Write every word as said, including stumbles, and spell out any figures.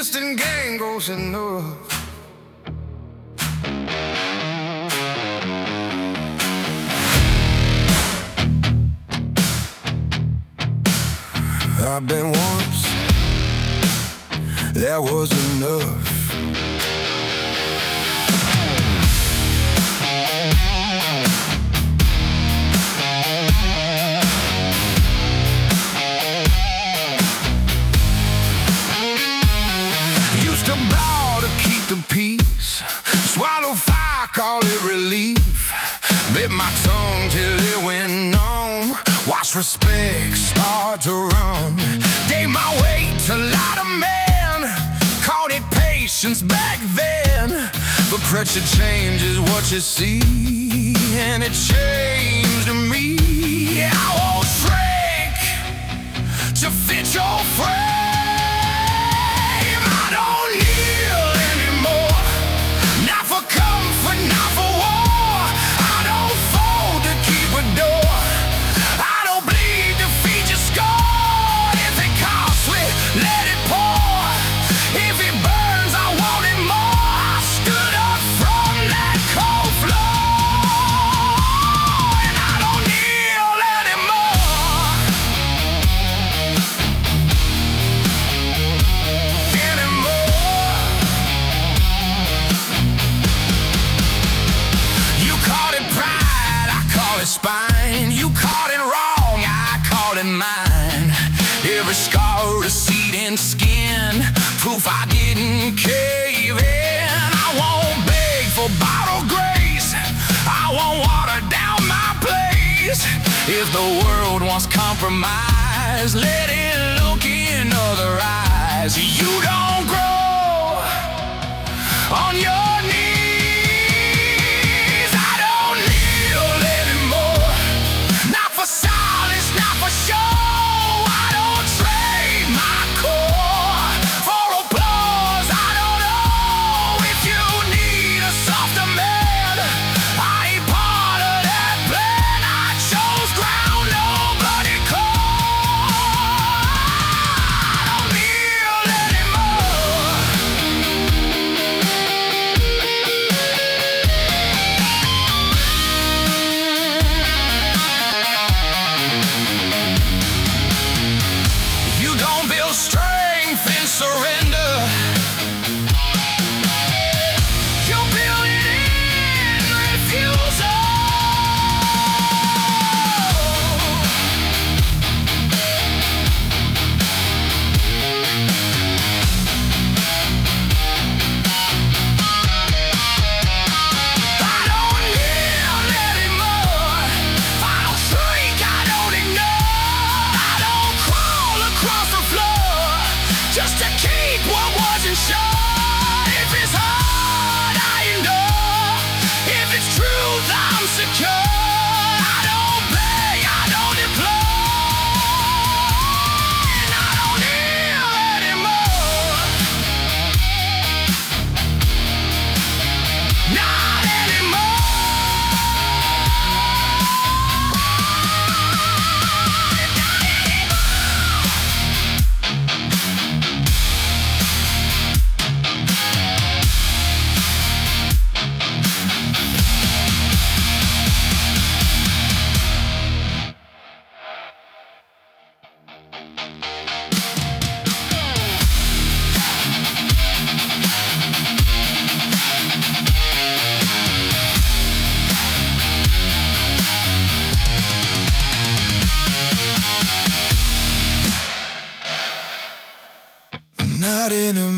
distant game goes enough. I've been once, that was enough. Used to bow to keep the peace, swallow fire, call it relief. Bit my tongue till it went numb, watch respect start to run. Gave my weight to light a man, called it patience back then. But pressure changes what you see, and it changed me. I won't shrink to fit your frame. I don't kneel anymore, not for comfort, not for war. I don't fold to keep a door. I don't bleed to feed your score. If it costly, let it pour. If it burns, I want it more. I stood up from that cold floor, and I don't kneel anymore. Anymore. You call it pride, I call it spine. You call it wrong, I call it mine. Every scar, receipt, and skin, proof I didn't cave in. I won't beg for bottled grace, I won't water down my place. If the world wants compromise, let it look in other eyes. You don't grow on your knees. I don't kneel anymore, not for silence, not for show. I don't trade my core for applause. I don't know if you need a softer man. I ain't part of that plan. I chose ground nobody called. I don't kneel anymore. You don't build strength in surrender, you build it in refusal. I don't kneel anymore, I don't shrink, I don't ignore. I don't crawl across the floor just to keep what wasn't sure. If it's hard, I endure. If it's truth, I'm secure. I don't beg, I don't implore, and I don't kneel anymore. Not anymore. Not anymore.